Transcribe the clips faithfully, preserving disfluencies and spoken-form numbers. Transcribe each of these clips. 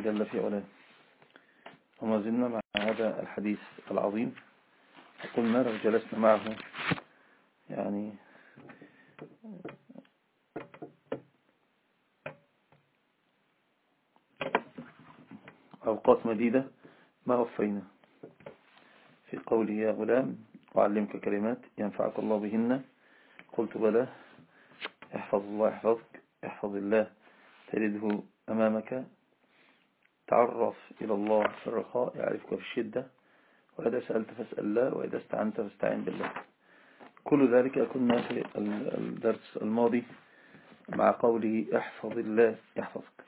جل في علاه. وما زلنا مع هذا الحديث العظيم. قلنا لو جلسنا معه يعني أوقات مديدة ما وفينا. في قوله يا غلام أعلمك كلمات ينفعك الله بهن، قلت بلى. احفظ الله يحفظك، احفظ الله تجده أمامك، تعرف إلى الله في الرخاء يعرفك في الشدة، وإذا سألت فاسأل الله، وإذا استعنت فاستعين بالله. كل ذلك كنا في الدرس الماضي مع قوله احفظ الله يحفظك.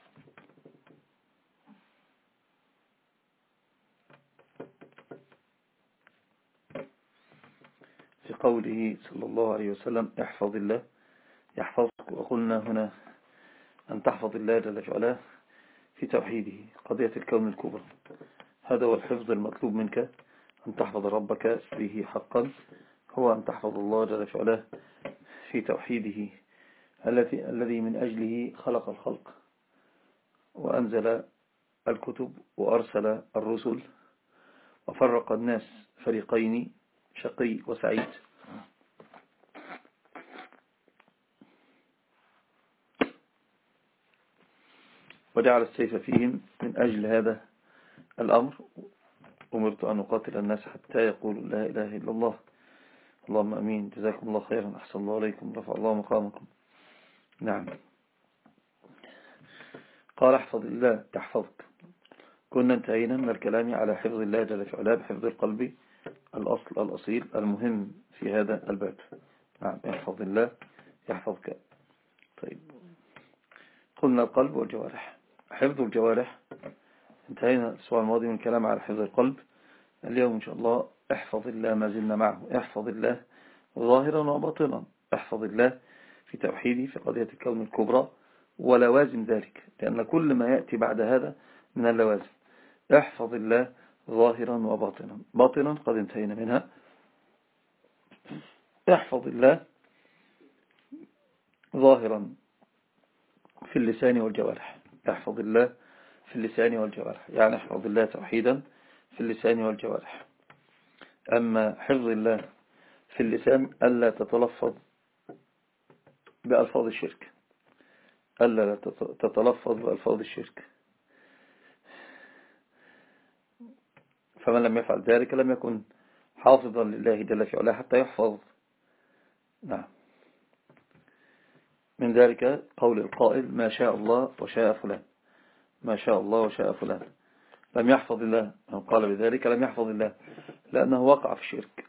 في قوله صلى الله عليه وسلم احفظ الله يحفظك. وقلنا هنا أن تحفظ الله جل في علاه في توحيده، قضية الكون الكبرى. هذا هو الحفظ المطلوب منك، أن تحفظ ربك به حقا، هو أن تحفظ الله جل في علاه في توحيده الذي الذي من أجله خلق الخلق وأنزل الكتب وأرسل الرسل وفرق الناس فريقين، شقي وسعيد. وجعل السيف فيهم من أجل هذا الأمر. أمرت أن أقاتل الناس حتى يقولوا لا إله إلا الله. اللهم أمين. جزاكم الله خيرا، أحسن الله عليكم، رفع الله مقامكم. نعم. قال احفظ الله يحفظك. كنا انتهينا من الكلام على حفظ الله جل في علاه بحفظ القلب، الأصل الأصيل المهم في هذا الباب. نعم. احفظ الله يحفظك. طيب، قلنا القلب والجوارح. حفظ الجوارح انتهينا الأسبوع الماضي من الكلام على حفظ القلب. اليوم إن شاء الله احفظ الله ما زلنا معه. احفظ الله ظاهرا وباطنا. احفظ الله في توحيده في قضية الكون الكبرى ولوازم ذلك، لأن كل ما يأتي بعد هذا من اللوازم. احفظ الله ظاهرا وباطنا. باطنا قد انتهينا منها. احفظ الله ظاهرا في اللسان والجوارح. احفظ الله في اللسان والجوارح، يعني احفظ الله توحيدا في اللسان والجوارح. أما حفظ الله في اللسان ألا تتلفظ بألفاظ الشرك، ألا تتلفظ بألفاظ الشرك. فمن لم يفعل ذلك لم يكن حافظا لله جل في علاه حتى يحفظ. نعم. من ذلك قول القائل ما شاء الله وشاء فلان. ما شاء الله وشاء فلان لم يحفظ الله. من قال بذلك لم يحفظ الله، لأنه وقع في الشرك.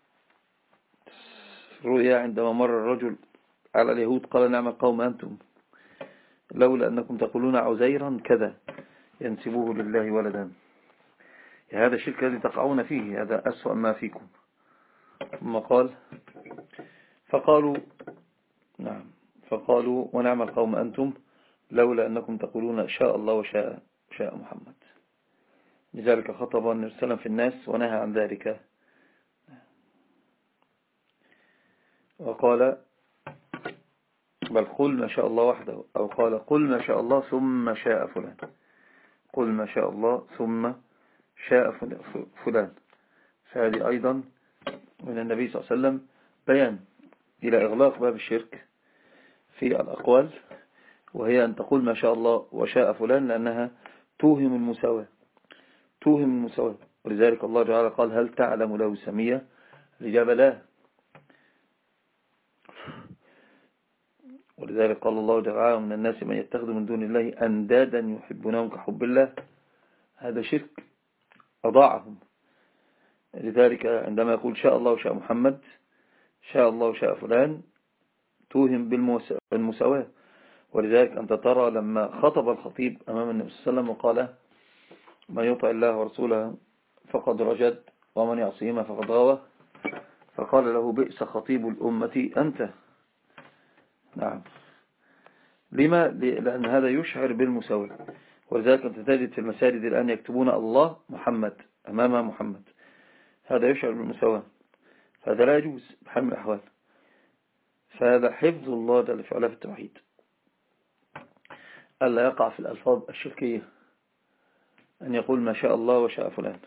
رؤيا عندما مر الرجل على اليهود قال نعم القوم أنتم، لولا أنكم تقولون عزيرا كذا ينسبوه لله ولدا. هذا الشرك الذي تقعون فيه هذا أسوأ ما فيكم. ثم قال فقالوا نعم فقالوا ونعم القوم أنتم لولا أنكم تقولون شاء الله وشاء شاء محمد. لذلك خطب النبي صلى الله عليه وسلم في الناس ونهى عن ذلك، وقال بل قل ما شاء الله وحده، أو قال قل ما شاء الله ثم شاء فلان. قل ما شاء الله ثم شاء فلان. فهذه أيضا من النبي صلى الله عليه وسلم بيان إلى إغلاق باب الشرك في الأقوال، وهي أن تقول ما شاء الله وشاء فلان، لأنها توهم المساواة. توهم المساواة. ولذلك الله تعالى قال هل تعلم له سمية؟ الإجابة لا. ولذلك قال الله تعالى من الناس من يتخذ من دون الله أندادا يحبونهم كحب الله. هذا شرك أضاعهم. لذلك عندما يقول شاء الله وشاء محمد، شاء الله وشاء فلان، توهم بالمساواة. ولذلك أنت ترى لما خطب الخطيب أمام النبي صلى الله عليه وسلم وقال من يطع الله ورسوله فقد رشد ومن يعصيهما فقد غوى، فقال له بئس خطيب الأمة أنت. نعم. لما؟ لأن هذا يشعر بالمساواة. ولذلك أنت تجد في المساجد الآن يكتبون الله محمد أمام محمد، هذا يشعر بالمساواة. هذا لا يجوز بحال من الأحوال. فهذا حفظ الله جل في علاه في التوحيد، ألا يقع في الألفاظ الشركية. أن يقول ما شاء الله وشاء فلان.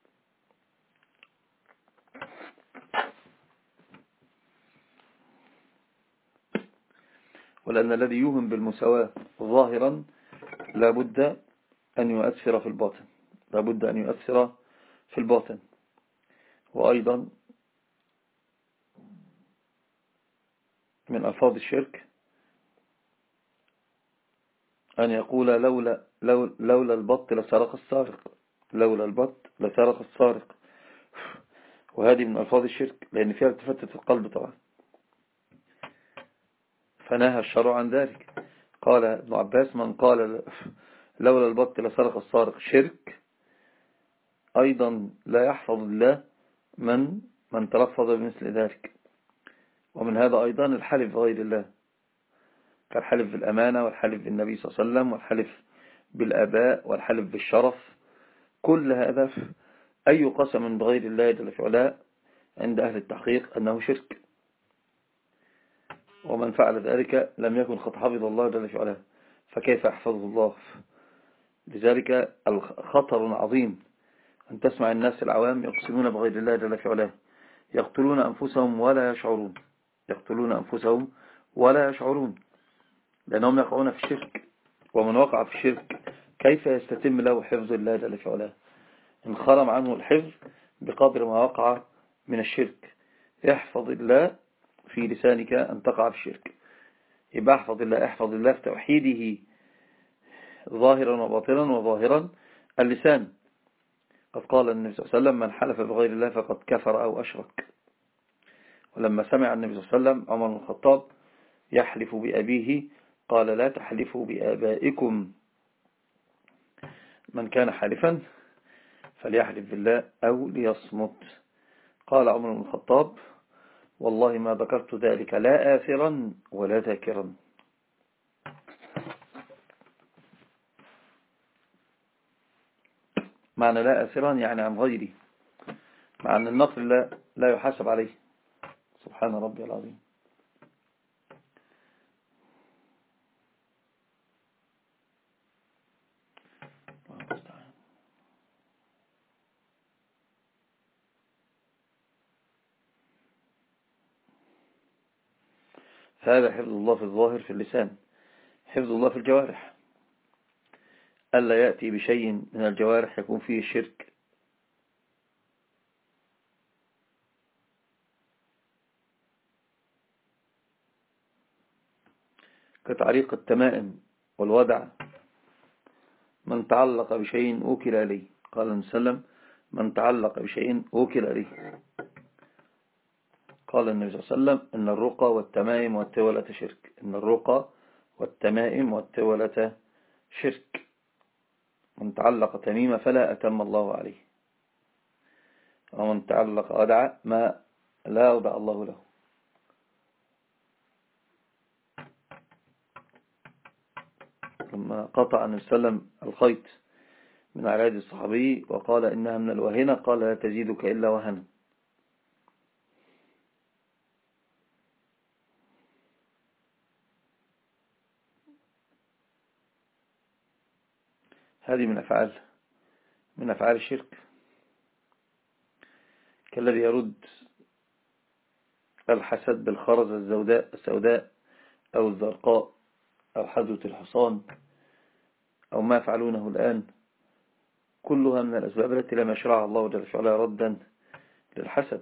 ولأن الذي يوهم بالمساواة ظاهرا لابد أن يؤثر في الباطن، لابد أن يؤثر في الباطن. وأيضا من ألفاظ الشرك أن يقول لولا, لولا, لولا البط لسرق السارق، لولا البط لسرق السارق. وهذه من ألفاظ الشرك لأن فيها التفتت القلب طبعا، فنهى الشرع عن ذلك. قال ابن عباس من قال لولا البط لسرق السارق شرك، أيضا لا يحفظ الله من من تلفظ بمثل ذلك. ومن هذا أيضا الحلف بغير الله، كالحلف بالأمانة والحلف بالنبي صلى الله عليه وسلم والحلف بالآباء والحلف بالشرف. كل هذا أي قسم بغير الله جل في علاه عند أهل التحقيق أنه شرك، ومن فعل ذلك لم يكن قد حفظ الله جل في علاه، فكيف يحفظه الله؟ لذلك الخطر عظيم أن تسمع الناس العوام يقسمون بغير الله جل في علاه، يقتلون أنفسهم ولا يشعرون، يقتلون أنفسهم ولا يشعرون، لأنهم يقعون في الشرك. ومن وقع في الشرك كيف يستتم له حفظ الله جل في علاه؟ انخرم عنه الحفظ بقدر ما وقع من الشرك. احفظ الله في لسانك أن تقع في الشرك، يبقى احفظ الله، احفظ الله في توحيده ظاهرا وباطنا. وظاهرا اللسان، قد قال النبي صلى الله عليه وسلم من حلف بغير الله فقد كفر أو أشرك. ولما سمع النبي صلى الله عليه وسلم عمر بن الخطاب يحلف بأبيه قال لا تحلفوا بآبائكم، من كان حالفا فليحلف بالله أو ليصمت. قال عمر بن الخطاب والله ما ذكرت ذلك لا آثرا ولا ذاكرا. معنى لا آثرا يعني عن غيري، مع أن النقل لا, لا يحاسب عليه. سبحان ربي العظيم. فهذا حفظ الله في الظاهر في اللسان. حفظ الله في الجوارح، ألا يأتي بشيء من الجوارح يكون فيه الشرك، كتعليق التمائم والودع. من تعلق بشيء أوكل إليه، قال النبي صلى الله عليه وسلم من تعلق بشيء أوكل إليه. قال النبي صلى الله عليه وسلم إن الرقى والتمائم والتولة شرك، إن الرقى والتمائم والتولة شرك. من تعلق تميمة فلا أتم الله عليه، ومن تعلق أدعى ما لا أودع الله له. لما قطع النبي صلى الله عليه وسلم الخيط من على يد الصحابي وقال إنها من الوهنة، قال لا تزيدك إلا وهنا. هذه من أفعال من أفعال الشرك، كالذي يرد الحسد بالخرز السوداء السوداء أو الزرقاء أو حدوة الحصان أو ما يفعلونه الآن، كلها من الأسباب التي لم يشرعها الله جل وعلا ردا للحسد.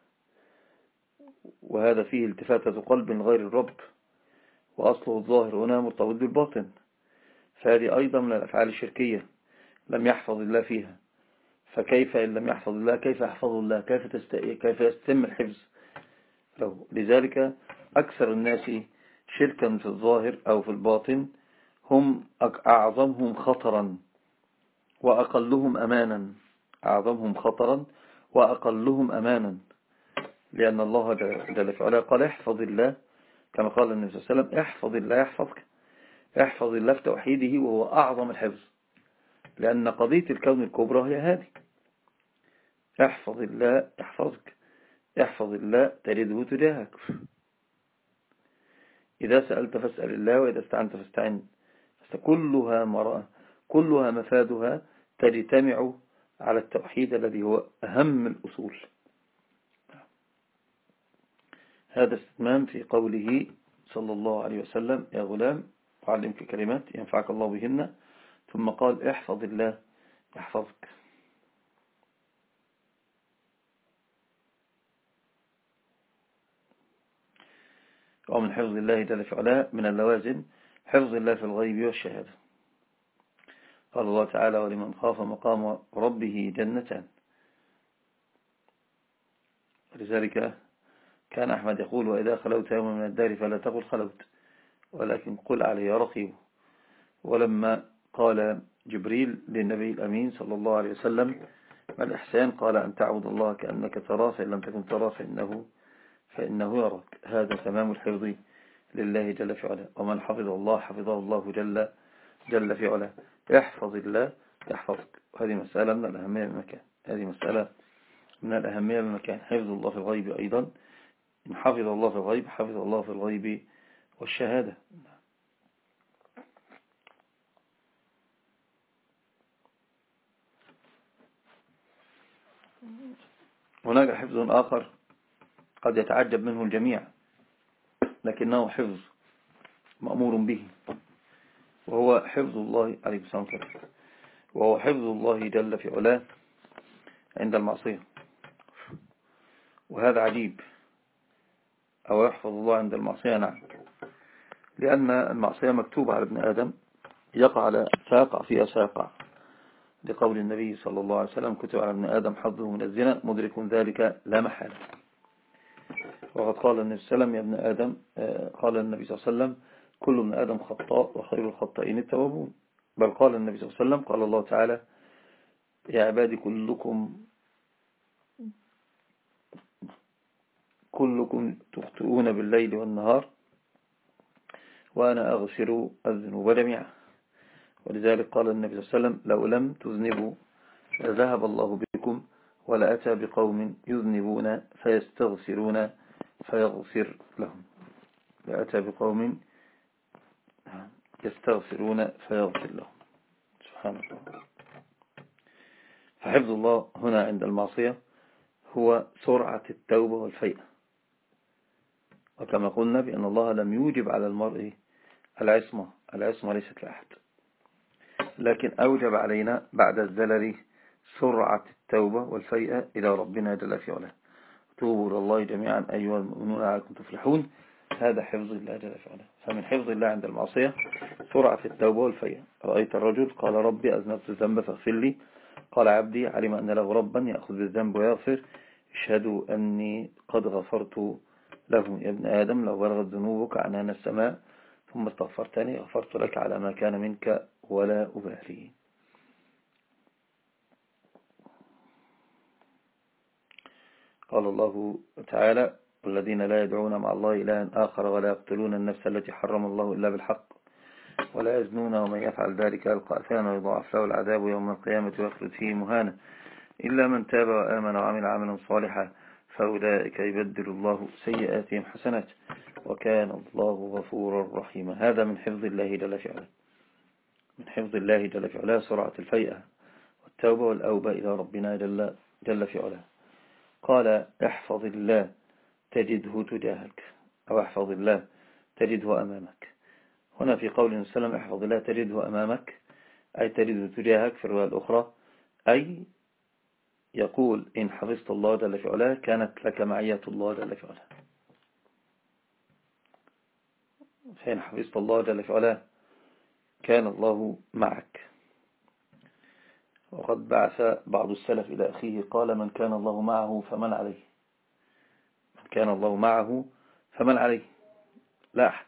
وهذا فيه التفاتة قلب من غير الرب، وأصله الظاهر هنا مرتبط بالباطن، فهذه أيضا من الأفعال الشركية لم يحفظ الله فيها. فكيف إن لم يحفظ الله كيف يحفظ الله؟ كيف, تست... كيف يستم الحفظ له؟ لذلك أكثر الناس شركا في الظاهر أو في الباطن هم أعظمهم خطرا وأقلهم أمانا، أعظمهم خطرا وأقلهم أمانا، لأن الله جل وعلا قال احفظ الله، كما قال النبي صلى الله عليه وسلم احفظ الله يحفظك. احفظ الله في توحيده وهو أعظم الحفظ، لأن قضية الكون الكبرى هي هذه. احفظ الله يحفظك، احفظ الله تجده تجاهك. إذا سألت فاسأل الله، وإذا استعنت فاستعن. كلها مرأة، كلها مفادها تجتمع على التوحيد الذي هو أهم الأصول. هذا استتمام في قوله صلى الله عليه وسلم: يا غلام أعلمك كلمات ينفعك الله بهن، ثم قال: احفظ الله يحفظك. ومن حفظ الله جل في علاه من اللوازم حفظ الله في الغيب والشهادة. قال الله تعالى: ولمن خاف مقام ربه جنتان. لذلك كان أحمد يقول: وإذا خلوت يوما من الدار فلا تقل خلوت، ولكن قل علي رقيب. ولما قال جبريل للنبي الأمين صلى الله عليه وسلم: ما الإحسان؟ قال: أن تعبد الله كأنك تراه، فإن لم تكن تراه فإنه, فإنه يراك. هذا تمام الحفظ لله جل في علاه. ومن حفظ الله حفظه الله جل, جل في علاه. احفظ الله يحفظك. هذه مسألة من الأهمية بمكان هذه مسألة من الأهمية بمكان حفظ الله في الغيب أيضا. إن حفظ الله في الغيب حفظ الله في الغيب والشهادة. هناك حفظ آخر قد يتعجب منه الجميع، لكنه حفظ مأمور به، وهو حفظ الله عليه الصلاة والسلام، وهو حفظ الله جل في علاه عند المعصية. وهذا عجيب. أو يحفظ الله عند المعصية؟ نعم، لأن المعصية مكتوبة على ابن آدم، يقع على ساقع فيها ساقع، لقول النبي صلى الله عليه وسلم: كتب على ابن آدم حظه من الزنا مدرك ذلك لا محالة. وقد قال النبي صلى الله عليه وسلم: يا ابن آدم، قال النبي صلى الله عليه وسلم: كل ابن آدم خطاء وخير الخطائين التوابون. بل قال النبي صلى الله عليه وسلم: قال الله تعالى: يا عبادي كلكم كلكم تخطئون بالليل والنهار وأنا أغفر الذنوب جميعا. ولذلك قال النبي صلى الله عليه وسلم: لو لم تذنبوا لذهب الله بكم ولأتى بقوم يذنبون فيستغفرون فيغفر لهم. لأتى بقوم يستغفرون فيغفر لهم. سبحان الله. فحفظ الله هنا عند المعصية هو سرعة التوبة والفيئة. وكما قلنا بأن الله لم يوجب على المرء العصمة العصمة ليست لأحد، لكن أوجب علينا بعد الزلل سرعة التوبة والفيئة إلى ربنا جل في علاه. توبوا إلى الله جميعا أيها المؤمنون لعلكم تفلحون. هذا حفظ الله جل في علاه. فمن حفظ الله عند المعصية سرعة التوبة والفيئة. رأيت الرجل قال: ربي أذنبت الذنب فاغفر لي. قال: عبدي علم أن له ربا يأخذ بالذنب ويغفر، اشهدوا أني قد غفرت له. يا ابن آدم، لو بلغت ذنوبك عنان السماء ثم استغفرتني غفرت لك على ما كان منك ولا أبالي. قال الله تعالى: والذين لا يدعون مع الله إلها آخر ولا يقتلون النفس التي حرم الله إلا بالحق ولا يزنون ومن يفعل ذلك يلقى أثاما ويضاعف له العذاب يوم القيامة ويخلد فيه مهانا إلا من تاب وآمن وعمل عملا صالحا فأولئك يبدل الله سيئاتهم حسنات وكان الله غفورا رحيما. هذا من حفظ الله جل في علاه. من حفظ الله جل في علاه سرعة الفيئة والتوبة والأوبة إلى ربنا جل, جل في علاه. قال: احفظ الله تجده تجاهك، أو احفظ الله تجده أمامك. هنا في قول النبي صلى الله عليه وسلم: احفظ الله تجده أمامك، أي تجده تجاهك. في الرواية الأخرى أي يقول: إن حفظت الله جل في علاه كانت لك معية الله جل في علاه. فإن حفظت الله جل في علاه كان الله معك. وقد بعث بعض السلف إلى أخيه قال: من كان الله معه فمن عليه. من كان الله معه فمن عليه، لا أحد.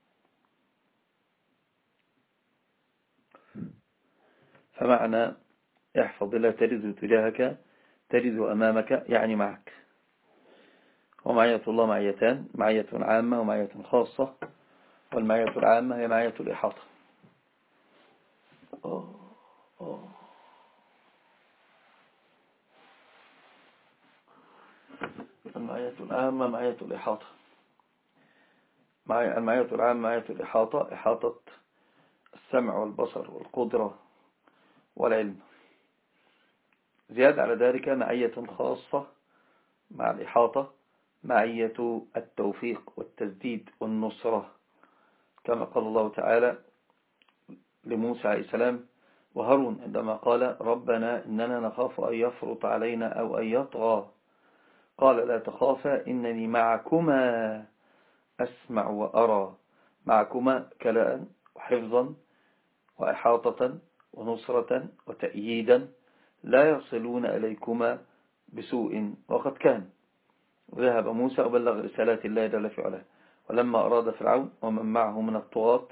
فمعنى احفظ الله تجده تجاهك تجده أمامك يعني معك. ومعية الله معيتان: معية عامة ومعية خاصة. والمعية العامة هي معية الإحاطة. أوه أوه. المعية العامة معية الإحاطة. المعية العامة معية الإحاطة، إحاطة السمع والبصر والقدرة والعلم. زيادة على ذلك معية خاصة مع الإحاطة، معية التوفيق والتسديد والنصرة، كما قال الله تعالى لموسى عليه السلام وهارون عندما قال ربنا إننا نخاف أن يفرط علينا أو أن يطغى، قال لا تخافا إنني معكما أسمع وأرى. معكما كلاء وحفظا وإحاطة ونصرة وتأييدا، لا يصلون إليكما بسوء. وقد كان ذهب موسى وبلغ رسالات الله جل في علاه، ولما أراد فرعون ومن معه من الطغاة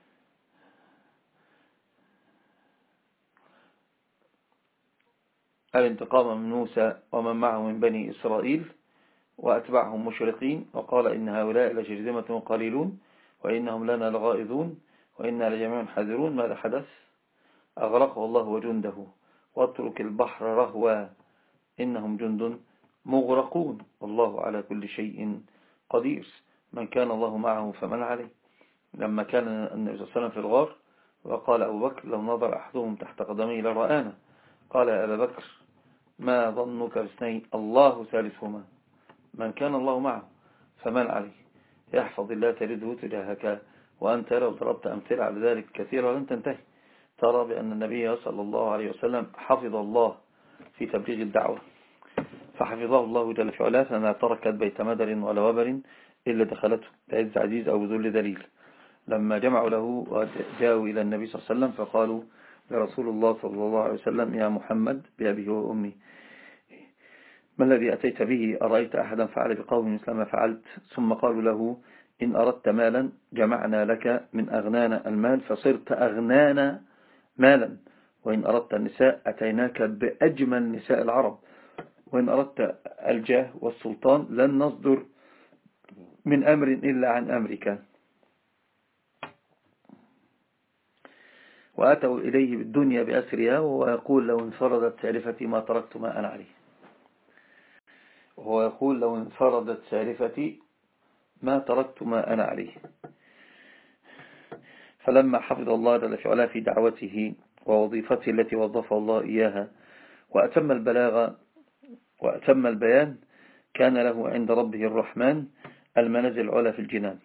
الانتقام من موسى ومن معه من بني إسرائيل وأتبعهم مشرقين، وقال إن هؤلاء لشرذمة قليلون وإنهم لنا لغائظون وإنا لجميع حاذرون، ماذا حدث؟ أغرقه الله وجنده واترك البحر رهوا إنهم جند مغرقون والله على كل شيء قدير. من كان الله معه فمن عليه. لما كان النبي صلى الله عليه وسلم في الغار وقال أبو بكر لو نظر أحدهم تحت قدمي لرآنا، قال يا أبا بكر ما ظنك باثنين الله ثالثهما. من كان الله معه فمن عليه. يحفظ الله تجده تجاهك. وأنت لو ضربت أمثلة على ذلك كثيرا لن تنتهي. ترى بأن النبي صلى الله عليه وسلم حفظ الله في تبليغ الدعوة، فحفظه الله جل في علاه، فما تركت بيت مدر ولا وبر إلا دخلته بعز عزيز أو بذل دليل. لما جمعوا له وجاءوا إلى النبي صلى الله عليه وسلم فقالوا لرسول الله صلى الله عليه وسلم يا محمد بأبيه وأمي ما الذي أتيت به؟ أرأيت أحدا فعل بقوم مثل ما فعلت؟ ثم قالوا له إن أردت مالا جمعنا لك من أغنانا المال فصرت أغنانا مالا، وإن أردت النساء أتيناك بأجمل نساء العرب، وإن أردت الجاه والسلطان لن نصدر من أمر إلا عن أمرك. وأتوا إليه بالدنيا بأسرها وهو يقول لو انفردت سالفتي ما تركت ما أنا عليه. وهو يقول لو انفردت سالفتي ما تركت ما أنا عليه. فلما حفظ الله جل في علاه في دعوته ووظيفته التي وظفه الله إياها وأتم البلاغ وأتم البيان، كان له عند ربه الرحمن المنازل العلى في الجنان.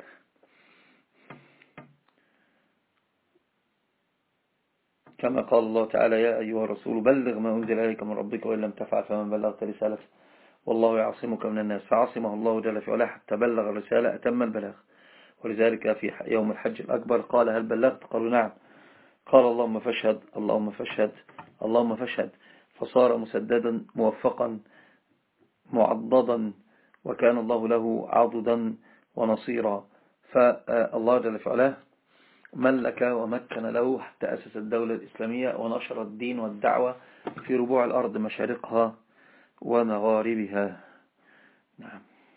كما قال الله تعالى يا أيها الرسول بلغ ما أنزل إليك من ربك وإن لم تفعل فمن بلغت رسالته والله يعصمك من الناس. فعصمه الله جل في علاه حتى بلغ الرسالة أتم البلاغ. ولذلك في يوم الحج الأكبر قال هل بلغت؟ قالوا نعم. قال اللهم فاشهد اللهم فاشهد اللهم فاشهد، فصار مسددا موفقا معضدا وكان الله له عضدا ونصيرا. فالله جل في علاه ملك ومكن له حتى أسس الدولة الإسلامية ونشر الدين والدعوة في ربوع الأرض مشارقها ومغاربها. نعم.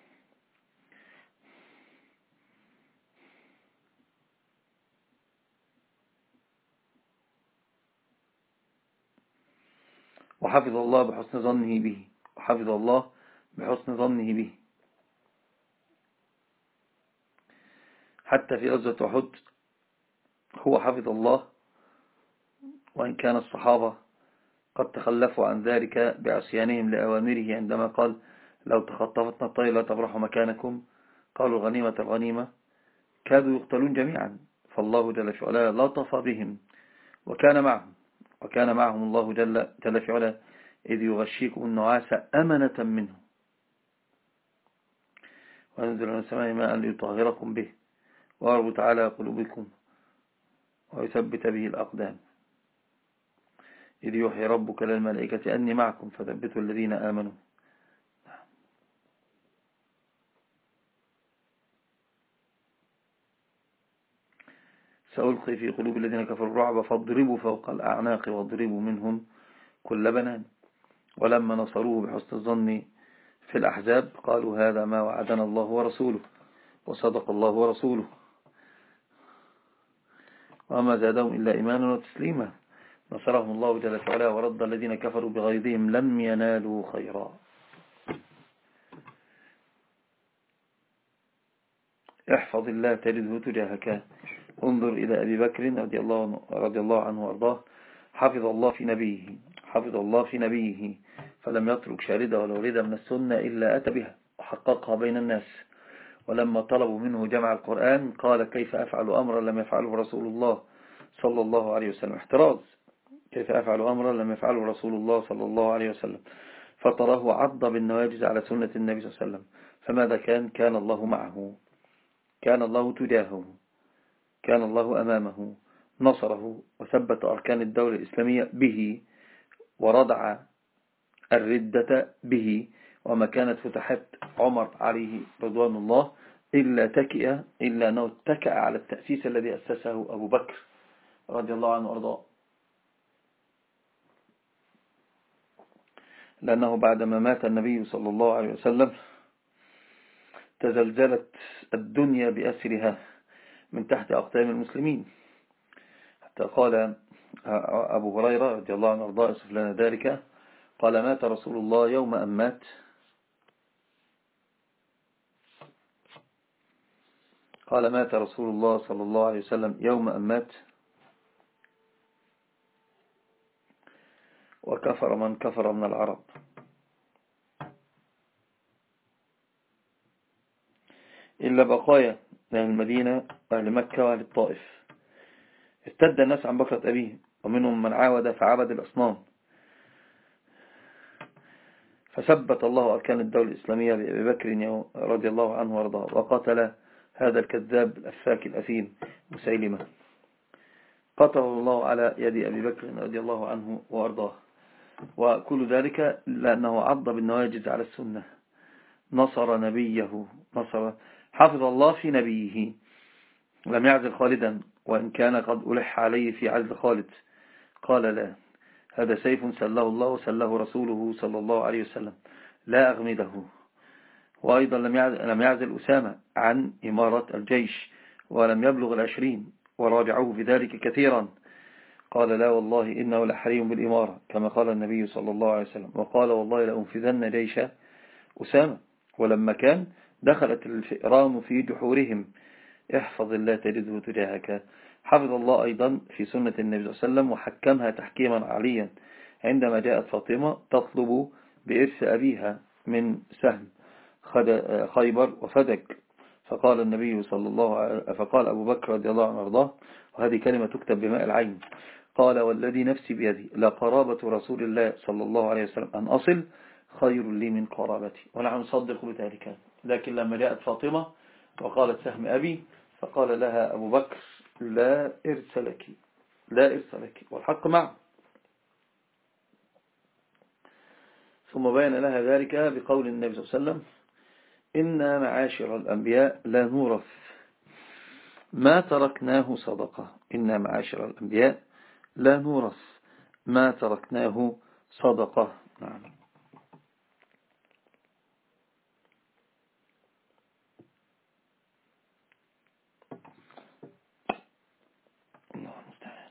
وحفظ الله بحسن ظنه به وحفظ الله بحسن ظنه به حتى في غزوة أحد هو حفظ الله، وإن كان الصحابة قد تخلفوا عن ذلك بعصيانهم لأوامره عندما قال لو تخطفتنا الطير لا تبرحوا مكانكم، قالوا غنيمة الغنيمة، كادوا يقتلون جميعا. فالله جل في علاه لطف بهم وكان معهم وكان معهم الله جل, جل في علاه إذ يغشيكم النعاس أمنة منه وينزل من السماء ماء ليطهركم به ويربط على قلوبكم ويثبت به الأقدام إذ يوحي ربك للملائكة أني معكم فثبتوا الذين آمنوا. سألقي في قلوب الذين كفروا الرعب فاضربوا فوق الأعناق واضربوا منهم كل بنان. ولما نصروه بحسن الظن في الأحزاب قالوا هذا ما وعدنا الله ورسوله وصدق الله ورسوله وما زادهم إلا إيمانا وتسليما. نصرهم الله جل وعلا ورد الذين كفروا بغيظهم لم ينالوا خيرا. احفظ الله تجده تجاهك. انظر إلى أبي بكر رضي الله, رضي الله عنه وارضاه، حفظ الله في نبيه حفظ الله في نبيه، فلم يترك شاردة ولا وليدة من السنة إلا أتى بها وحققها بين الناس. ولما طلبوا منه جمع القرآن قال كيف أفعل أمرا لم يفعله رسول الله صلى الله عليه وسلم. احتراز، كيف أفعل أمرا لم يفعله رسول الله صلى الله عليه وسلم. فتراه عض بالنواجز على سنة النبي صلى الله عليه وسلم. فماذا كان؟ كان الله معه، كان الله تجاهه، كان الله أمامه، نصره وثبت أركان الدولة الإسلامية به، وردع الردة به. وما كانت فتحت عمر عليه رضوان الله إلا تكئ إلا أنه اتكأ على التأسيس الذي أسسه أبو بكر رضي الله عنه وأرضاه، لأنه بعدما مات النبي صلى الله عليه وسلم تزلزلت الدنيا بأسرها من تحت أقدام المسلمين، حتى قال أبو هريرة رضي الله عنه وأرضاه يصف لنا ذلك، قال مات رسول الله يوم أن مات، قال مات رسول الله صلى الله عليه وسلم يوم أن مات، وكفر من كفر من العرب. إلا بقايا أهل المدينة أهل مكة وأهل الطائف. ارتد الناس عن بكرة أبيه، ومنهم من عاود فعبد الأصنام، فثبت الله أركان الدولة الإسلامية بأبي بكر رضي الله عنه وارضاه، وقتل هذا الكذاب الأفاك الأثيم مسيلمة، قتل الله على يد أبي بكر رضي الله عنه وارضاه. وكل ذلك لأنه عض بالنواجز على السنة، نصر نبيه، نصر حفظ الله في نبيه، لم يعزل خالدا وإن كان قد ألح عليه في عزل خالد، قال لا، هذا سيف سله الله وسله رسوله صلى الله عليه وسلم، لا أغمده. وأيضا لم يعزل, لم يعزل أسامة عن إمارة الجيش ولم يبلغ العشرين، وراجعوه بذلك كثيرا، قال لا والله إنه لحريم بالإمارة كما قال النبي صلى الله عليه وسلم، وقال والله لأنفذن جيش أسامة. ولما كان دخلت الفئران في جحورهم، احفظ الله تجده تجاهك. حفظ الله أيضا في سنة النبي صلى الله عليه وسلم وحكمها تحكيما عليا عندما جاءت فاطمة تطلب بإرث أبيها من سهم خيبر وفدك، فقال النبي صلى الله عليه فقال أبو بكر رضي الله عنه وارضاه، وهذه كلمة تكتب بماء العين، قال والذي نفسي بيدي لقرابة رسول الله صلى الله عليه وسلم أن أصل خير لي من قرابتي، ونحن نصدق بذلك. لكن لما جاءت فاطمة وقالت سهم أبي، فقال لها أبو بكر لا إرث لك، لا إرث لك، والحق معه. ثم بين لها ذلك بقول النبي صلى الله عليه وسلم إنا معاشر الأنبياء لا نورث ما تركناه صدقة، إنا معاشر الأنبياء لا نورث ما تركناه صدقة. نعم. الله المستعان.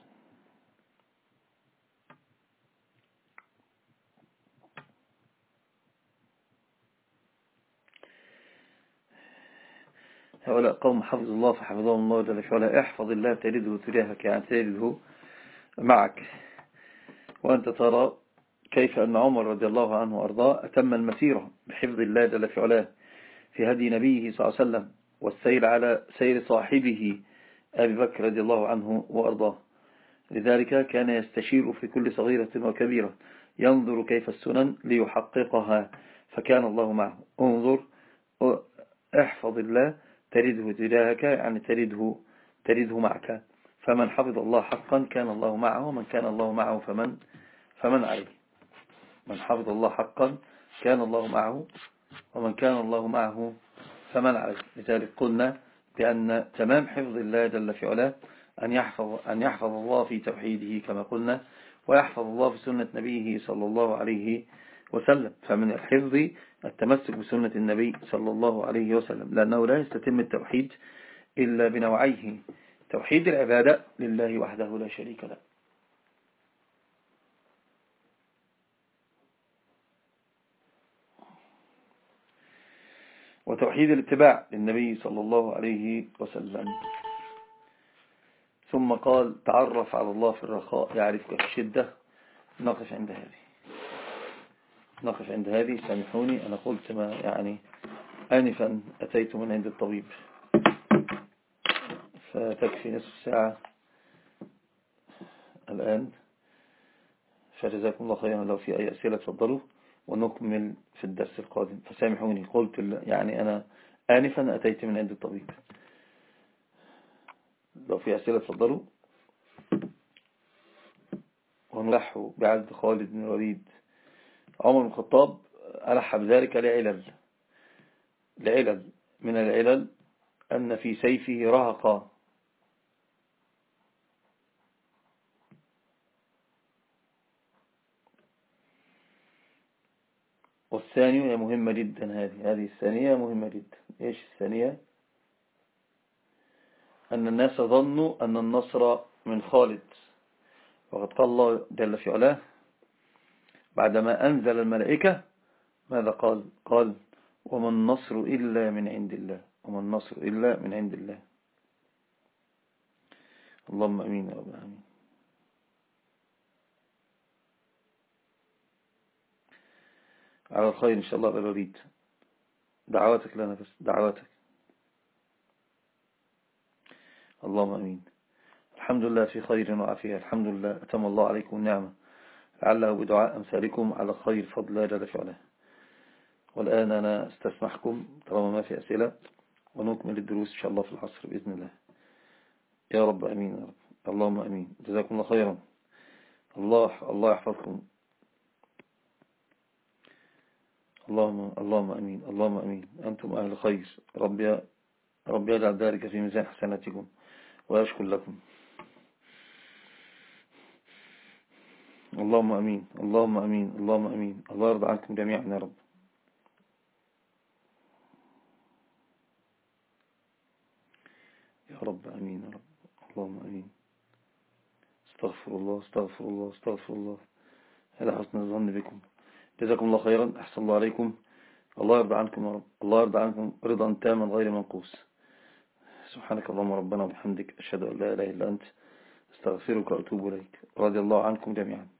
هؤلاء قوم حفظوا الله فحفظهم الله جل في علاه. احفظ الله تجده تجاهك، يعني تجده معك. وأنت ترى كيف أن عمر رضي الله عنه وأرضاه أتم المسيرة بحفظ الله جل في علاه في هدي نبيه صلى الله عليه وسلم، والسير على سير صاحبه أبي بكر رضي الله عنه وأرضاه. لذلك كان يستشير في كل صغيرة وكبيرة، ينظر كيف السنن ليحققها، فكان الله معه. انظر احفظ الله ترده تجاهك، يعني ترده ترده معك. فمن حفظ الله حقا كان الله معه، ومن كان الله معه فمن فمن عليه. من حفظ الله حقا كان الله معه، ومن كان الله معه فمن عليه. لذلك قلنا بأن تمام حفظ الله جل في علاه أن يحفظ, أن يحفظ الله في توحيده كما قلنا، ويحفظ الله في سنة نبيه صلى الله عليه وسلم. فمن الحفظ التمسك بسنة النبي صلى الله عليه وسلم، لأنه لا يستتم التوحيد إلا بنوعيه: توحيد العبادة لله وحده لا شريك له، وتوحيد الاتباع للنبي صلى الله عليه وسلم. ثم قال تعرف على الله في الرخاء يعرفك في الشدة، نقف عند هذه نقف عند هذه سامحوني، أنا قلت ما يعني آنفا أتيت من عند الطبيب، فتكفي نصف ساعة الآن. فجزاكم الله خيرا، لو في أي أسئلة تفضلوا ونكمل في الدرس القادم. فسامحوني قلت يعني أنا آنفا أتيت من عند الطبيب. لو في أسئلة تفضلوا. ونلح بعد خالد بن الوليد عمر بن الخطاب ألح بذلك لعلل لعلل من العلل أن في سيفه رهقا، والثانية مهمة جدا. هذه هذه الثانية مهمة جدا. إيش الثانية؟ أن الناس ظنوا أن النصر من خالد، وقد قال الله جل في علاه بعدما أنزل الملائكة ماذا قال؟ قال وما النصر إلا من عند الله، وما النصر إلا من عند الله. اللهم أمين يا رب العالمين. على الخير إن شاء الله. بالوريد دعواتك لنا، بس دعواتك. اللهم أمين. الحمد لله في خير وعافية، الحمد لله أتم الله عليكم النعمة، لعله بدعاء أمثالكم على خير فضل الله جل في علاه. والآن أنا استسمحكم طالما ما في أسئلة، ونكمل الدروس إن شاء الله في العصر بإذن الله. يا رب أمين يا رب. اللهم أمين. جزاكم الله خيرا. الله الله يحفظكم. اللهم اللهم أمين. اللهم أمين. أنتم أهل خير. ربي ربي يجعل ذلك في ميزان حسناتكم ويشكر لكم. اللهم أمين. اللهم أمين. اللهم أمين. الله يرضى عنكم جميعا يا رب. يا رب أمين يا رب. اللهم أمين. استغفر الله استغفر الله استغفر الله. هذا حسن الظن بكم. جزاكم الله خيرا. أحسن الله عليكم. الله يرضى عنكم يا رب. الله يرضى عنكم رضا تاما غير منقوص. سبحانك اللهم ربنا وبحمدك، أشهد أن لا إله إلا أنت، استغفرك وأتوب إليك. رضي الله عنكم جميعا.